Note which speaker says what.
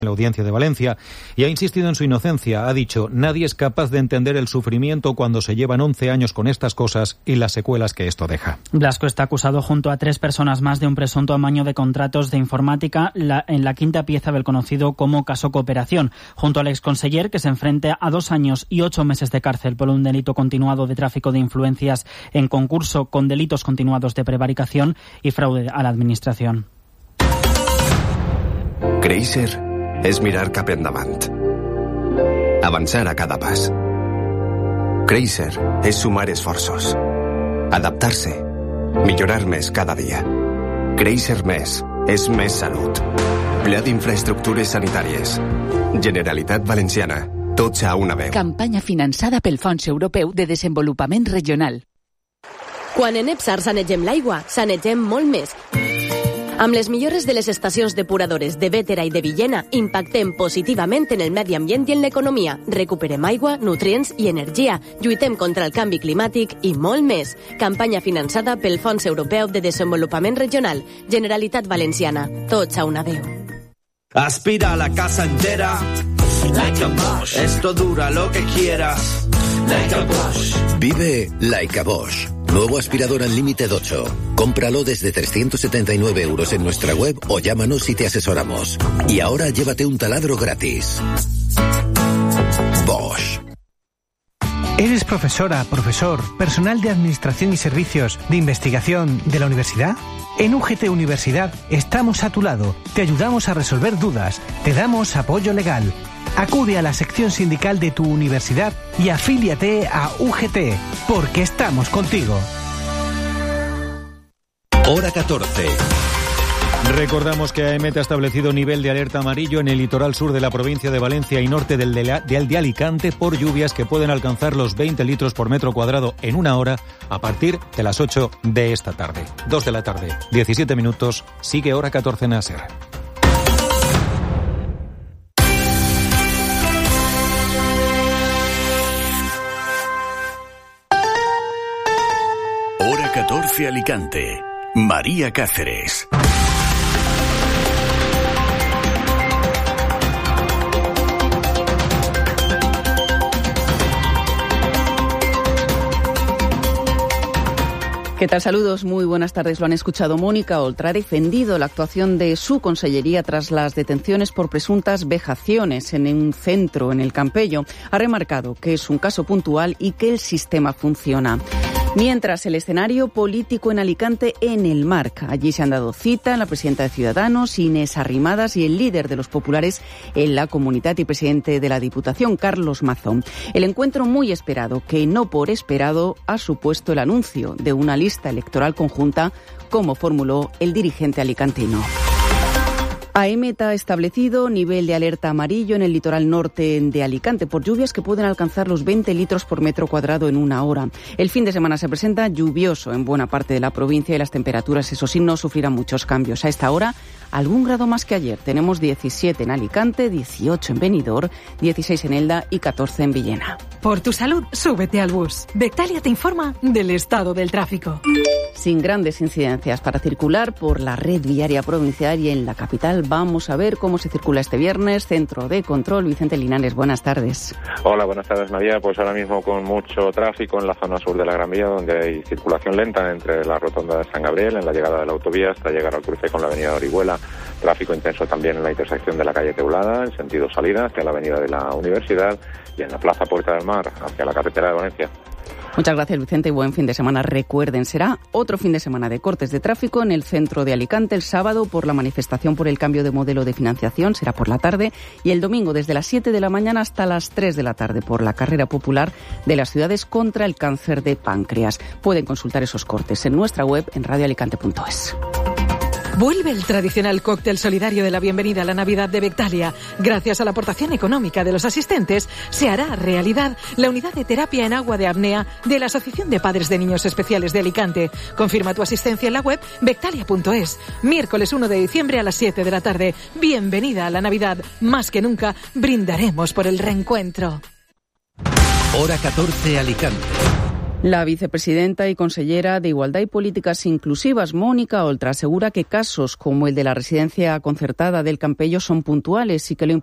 Speaker 1: la audiencia de Valencia, y ha insistido en su inocencia. Ha dicho: nadie es capaz de entender el sufrimiento cuando se llevan 11 años con estas cosas y las secuelas que esto deja.
Speaker 2: Blasco está acusado junto a 3 personas más de un presunto amaño de contratos de informática en la quinta pieza del conocido como caso Cooperación, junto al exconseller, que se enfrenta a 2 años y 8 meses de cárcel por un delito continuado de tráfico de influencias en concurso con delitos continuados de prevaricación y fraude a la administración.
Speaker 3: Créixer és mirar cap endavant. Avançar a cada pas. Créixer és sumar esforços. Adaptar-se. Millorar més cada dia. Créixer més és més salut. Pla d'infraestructures sanitàries. Generalitat Valenciana. Tots a una veu.
Speaker 4: Campanya finançada pel Fons Europeu de Desenvolupament Regional.
Speaker 5: Quan en EPSAR sanegem l'aigua, sanegem molt més. Amb les millores de les estacions depuradores de Bétera i de Villena, impactem positivament en el medi ambient i en l'economia. Recuperem aigua, nutrients i energia. Lluitem contra el canvi climàtic i molt més. Campanya finançada pel Fons Europeu de Desenvolupament Regional. Generalitat Valenciana. Tots a una veu.
Speaker 6: Aspira a la casa entera. Like a Bosch. Esto dura lo que quieras. Like a Bosch.
Speaker 7: Vive Like a Bosch. Nuevo aspirador Unlimited 8. Cómpralo desde 379 € en nuestra web o llámanos y te asesoramos. Y ahora llévate un taladro gratis. Bosch.
Speaker 8: ¿Eres profesora, profesor, personal de administración y servicios de investigación de la universidad? En UGT Universidad estamos a tu lado. Te ayudamos a resolver dudas. Te damos apoyo legal. Acude a la sección sindical de tu universidad y afíliate a UGT, porque estamos contigo.
Speaker 7: Hora 14.
Speaker 1: Recordamos que AEMET ha establecido nivel de alerta amarillo en el litoral sur de la provincia de Valencia y norte del de Alicante por lluvias que pueden alcanzar los 20 litros por metro cuadrado en una hora a partir de las 8 de esta tarde. 2 de la tarde, 17 minutos, sigue Hora 14 en ASER.
Speaker 9: Hora 14 Alicante. María Cáceres.
Speaker 10: ¿Qué tal? Saludos, muy buenas tardes. Lo han escuchado. Mónica Oltra ha defendido la actuación de su consellería tras las detenciones por presuntas vejaciones en un centro en el Campello. Ha remarcado que es un caso puntual y que el sistema funciona. Mientras, el escenario político en Alicante en el Marc. Allí se han dado cita la presidenta de Ciudadanos, Inés Arrimadas, y el líder de los populares en la Comunitat y presidente de la Diputación, Carlos Mazón. El encuentro muy esperado, que no por esperado ha supuesto el anuncio de una lista electoral conjunta, como formuló el dirigente alicantino. AEMET ha establecido nivel de alerta amarillo en el litoral norte de Alicante por lluvias que pueden alcanzar los 20 litros por metro cuadrado en una hora. El fin de semana se presenta lluvioso en buena parte de la provincia y las temperaturas, eso sí, no sufrirán muchos cambios. A esta hora, algún grado más que ayer. Tenemos 17 en Alicante, 18 en Benidorm, 16 en Elda y 14 en Villena.
Speaker 11: Por tu salud, súbete al bus. Bectalia te informa del estado del tráfico.
Speaker 10: Sin grandes incidencias para circular por la red viaria provincial y en la capital. Vamos a ver cómo se circula este viernes. Centro de Control, Vicente Linares, buenas tardes.
Speaker 12: Hola, buenas tardes, María. Pues ahora mismo con mucho tráfico en la zona sur de la Gran Vía, donde hay circulación lenta entre la rotonda de San Gabriel, en la llegada de la autovía, hasta llegar al cruce con la avenida de Orihuela. Tráfico intenso también en la intersección de la calle Teulada, en sentido salida hacia la avenida de la Universidad, y en la plaza Puerta del Mar, hacia la carretera de Valencia.
Speaker 10: Muchas gracias, Vicente, y buen fin de semana. Recuerden, será otro fin de semana de cortes de tráfico en el centro de Alicante el sábado por la manifestación por el cambio de modelo de financiación, será por la tarde, y el domingo desde las 7 de la mañana hasta las 3 de la tarde por la carrera popular de las ciudades contra el cáncer de páncreas. Pueden consultar esos cortes en nuestra web en radioalicante.es.
Speaker 11: Vuelve el tradicional cóctel solidario de la bienvenida a la Navidad de Bectalia. Gracias a la aportación económica de los asistentes, se hará realidad la unidad de terapia en agua de apnea de la Asociación de Padres de Niños Especiales de Alicante. Confirma tu asistencia en la web bectalia.es. Miércoles 1 de diciembre a las 7 de la tarde. Bienvenida a la Navidad. Más que nunca, brindaremos por el reencuentro.
Speaker 7: Hora 14 Alicante.
Speaker 10: La vicepresidenta y consellera de Igualdad y Políticas Inclusivas, Mónica Oltra, asegura que casos como el de la residencia concertada del Campello son puntuales y que lo